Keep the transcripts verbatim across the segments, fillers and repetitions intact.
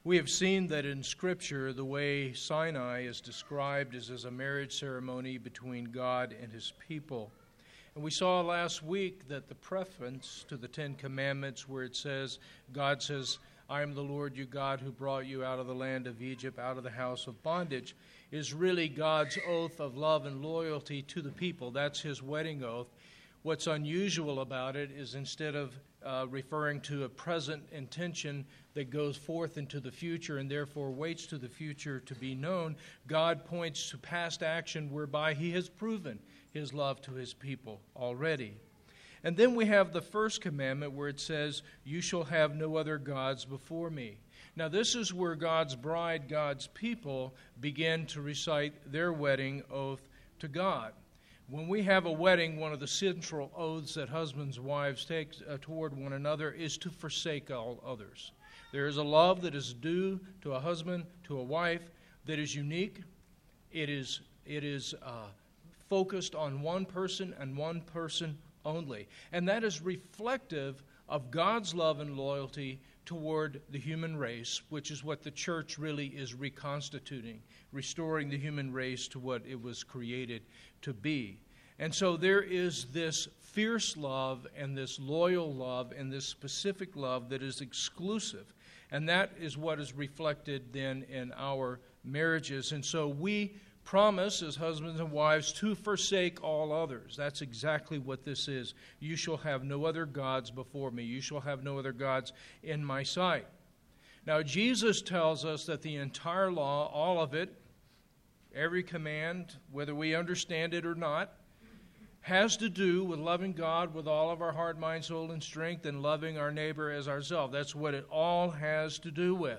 We have seen that in Scripture, the way Sinai is described is as a marriage ceremony between God and his people. And we saw last week that the preference to the Ten Commandments, where it says, God says, I am the Lord your God who brought you out of the land of Egypt, out of the house of bondage, is really God's oath of love and loyalty to the people. That's his wedding oath. What's unusual about it is instead of uh, referring to a present intention that goes forth into the future and therefore waits to the future to be known, God points to past action whereby he has proven his love to his people already. And then we have the first commandment where it says, you shall have no other gods before me. Now this is where God's bride, God's people, begin to recite their wedding oath to God. When we have a wedding, one of the central oaths that husbands and wives take uh, toward one another is to forsake all others. There is a love that is due to a husband, to a wife, that is unique. It is, it is uh, focused on one person and one person only. And that is reflective of God's love and loyalty toward the human race, which is what the church really is reconstituting, restoring the human race to what it was created to be. And so there is this fierce love and this loyal love and this specific love that is exclusive. And that is what is reflected then in our marriages. And so we promise as husbands and wives to forsake all others. That's exactly what this is. You shall have no other gods before me. You shall have no other gods in my sight. Now Jesus tells us that the entire law, all of it, every command, whether we understand it or not, has to do with loving God with all of our heart, mind, soul, and strength, and loving our neighbor as ourselves. That's what it all has to do with.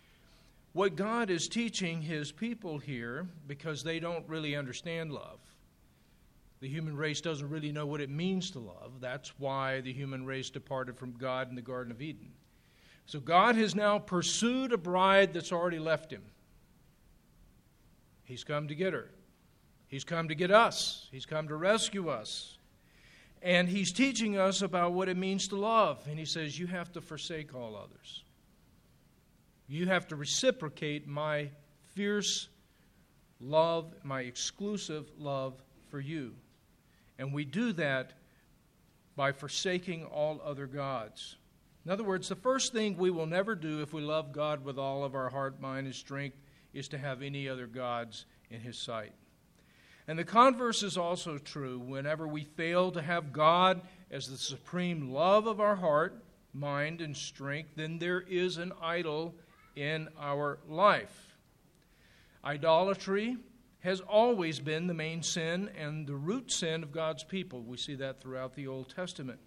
What God is teaching his people here, because they don't really understand love. The human race doesn't really know what it means to love. That's why the human race departed from God in the Garden of Eden. So God has now pursued a bride that's already left him. He's come to get her. He's come to get us. He's come to rescue us. And he's teaching us about what it means to love. And he says, you have to forsake all others. You have to reciprocate my fierce love, my exclusive love for you. And we do that by forsaking all other gods. In other words, the first thing we will never do if we love God with all of our heart, mind, and strength is to have any other gods in his sight. And the converse is also true. Whenever we fail to have God as the supreme love of our heart, mind, and strength, then there is an idol in our life. Idolatry has always been the main sin and the root sin of God's people. We see that throughout the Old Testament.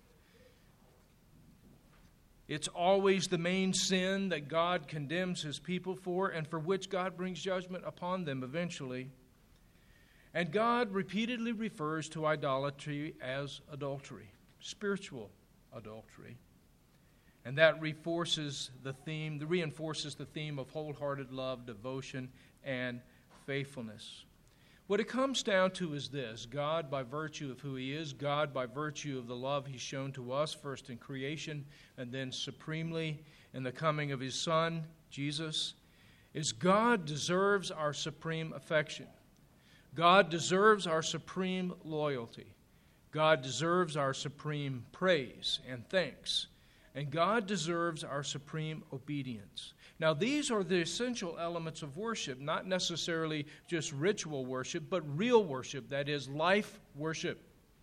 It's always the main sin that God condemns his people for and for which God brings judgment upon them eventually. And God repeatedly refers to idolatry as adultery, spiritual adultery. And that reinforces the theme, that reinforces the theme of wholehearted love, devotion, and faithfulness. What it comes down to is this: God, by virtue of who he is, God, by virtue of the love he's shown to us, first in creation and then supremely in the coming of his Son, Jesus, is God deserves our supreme affection. God deserves our supreme loyalty. God deserves our supreme praise and thanks. And God deserves our supreme obedience. Now, these are the essential elements of worship, not necessarily just ritual worship, but real worship, that is, life worship.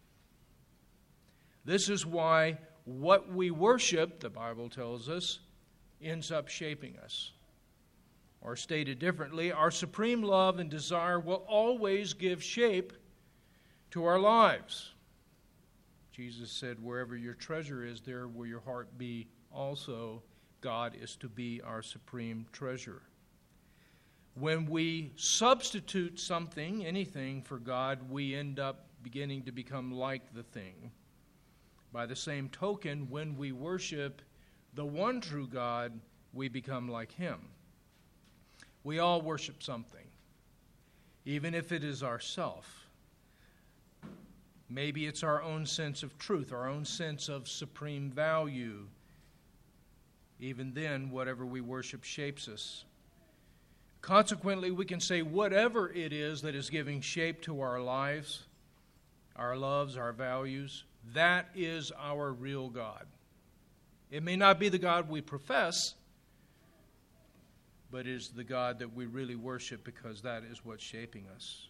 This is why what we worship, the Bible tells us, ends up shaping us. Or stated differently, our supreme love and desire will always give shape to our lives. Jesus said, wherever your treasure is, there will your heart be also. God is to be our supreme treasure. When we substitute something, anything, for God, we end up beginning to become like the thing. By the same token, when we worship the one true God, we become like him. We all worship something, even if it is ourself. Maybe it's our own sense of truth, our own sense of supreme value. Even then, whatever we worship shapes us. Consequently, we can say whatever it is that is giving shape to our lives, our loves, our values, that is our real God. It may not be the God we profess, but it is the God that we really worship because that is what's shaping us.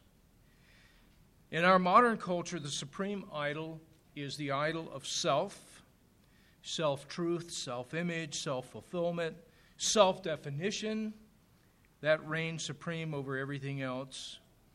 In our modern culture, the supreme idol is the idol of self, self-truth, self-image, self-fulfillment, self-definition. That reigns supreme over everything else.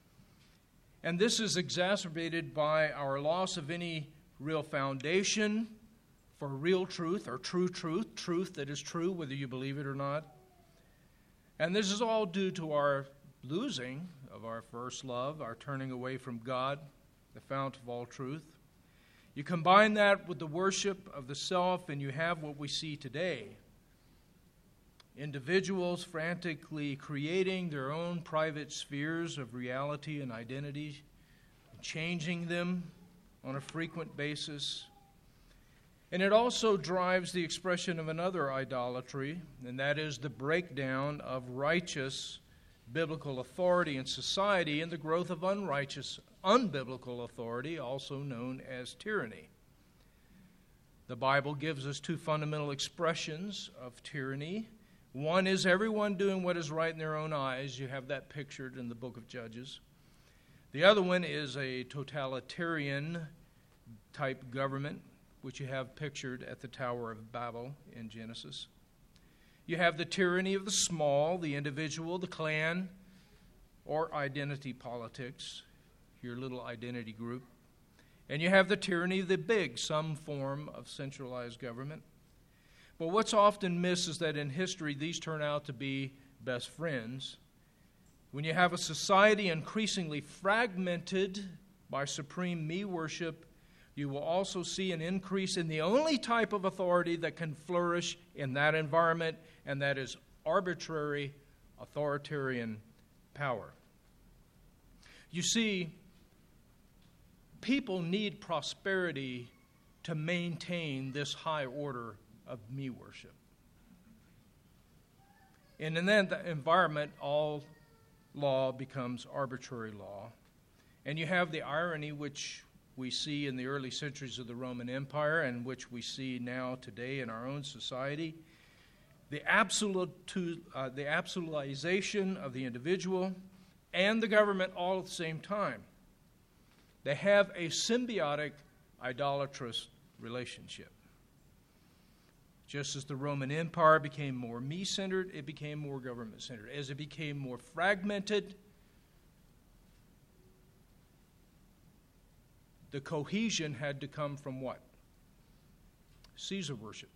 And this is exacerbated by our loss of any real foundation for real truth or true truth, truth that is true whether you believe it or not. And this is all due to our losing of our first love, our turning away from God, the fount of all truth. You combine that with the worship of the self, and you have what we see today. Individuals frantically creating their own private spheres of reality and identity, changing them on a frequent basis. And it also drives the expression of another idolatry, and that is the breakdown of righteous biblical authority in society and the growth of unrighteous, unbiblical authority, also known as tyranny. The Bible gives us two fundamental expressions of tyranny. One is everyone doing what is right in their own eyes. You have that pictured in the book of Judges. The other one is a totalitarian type government, which you have pictured at the Tower of Babel in Genesis. You have the tyranny of the small, the individual, the clan, or identity politics, your little identity group. And you have the tyranny of the big, some form of centralized government. But what's often missed is that in history, these turn out to be best friends. When you have a society increasingly fragmented by supreme me worship, you will also see an increase in the only type of authority that can flourish in that environment, and that is arbitrary, authoritarian power. You see, people need prosperity to maintain this high order of me worship. And in that environment, all law becomes arbitrary law. And you have the irony which we see in the early centuries of the Roman Empire and which we see now today in our own society. The absolute, uh, the absolutization of the individual and the government all at the same time. They have a symbiotic, idolatrous relationship. Just as the Roman Empire became more me-centered, it became more government-centered. As it became more fragmented, the cohesion had to come from what? Caesar worship.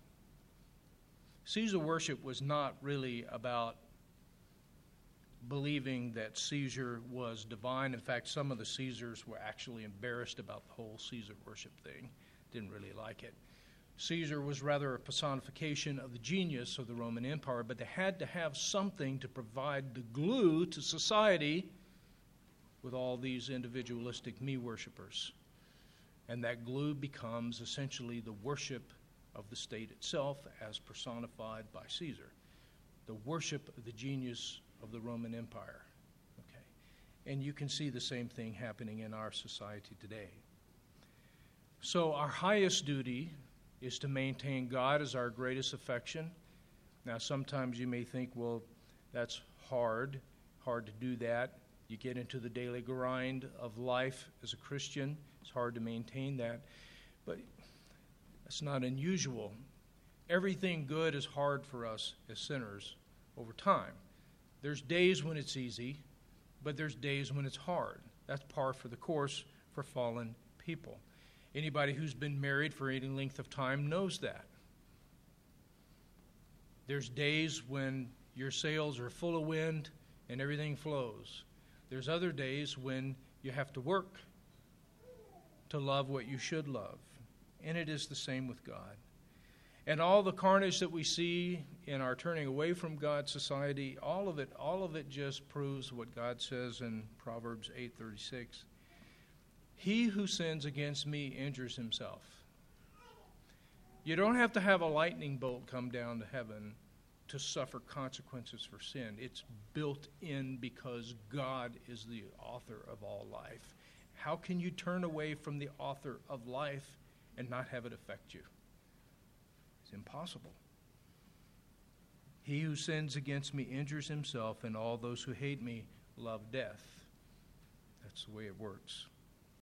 Caesar worship was not really about believing that Caesar was divine. In fact, some of the Caesars were actually embarrassed about the whole Caesar worship thing, didn't really like it. Caesar was rather a personification of the genius of the Roman Empire, but they had to have something to provide the glue to society with all these individualistic me worshipers. And that glue becomes essentially the worship of the state itself as personified by Caesar, the worship of the genius of the Roman Empire. Okay. And you can see the same thing happening in our society today. So our highest duty is to maintain God as our greatest affection. Now, sometimes you may think, well, that's hard, hard to do that. You get into the daily grind of life as a Christian. It's hard to maintain that. But that's not unusual. Everything good is hard for us as sinners over time. There's days when it's easy, but there's days when it's hard. That's par for the course for fallen people. Anybody who's been married for any length of time knows that. There's days when your sails are full of wind and everything flows. There's other days when you have to work to love what you should love. And it is the same with God. And all the carnage that we see in our turning away from God's society, all of it, all of it just proves what God says in Proverbs eight thirty-six. He who sins against me injures himself. You don't have to have a lightning bolt come down to heaven to suffer consequences for sin. It's built in because God is the author of all life. How can you turn away from the author of life and not have it affect you? It's impossible. He who sins against me injures himself, and all those who hate me love death. That's the way it works.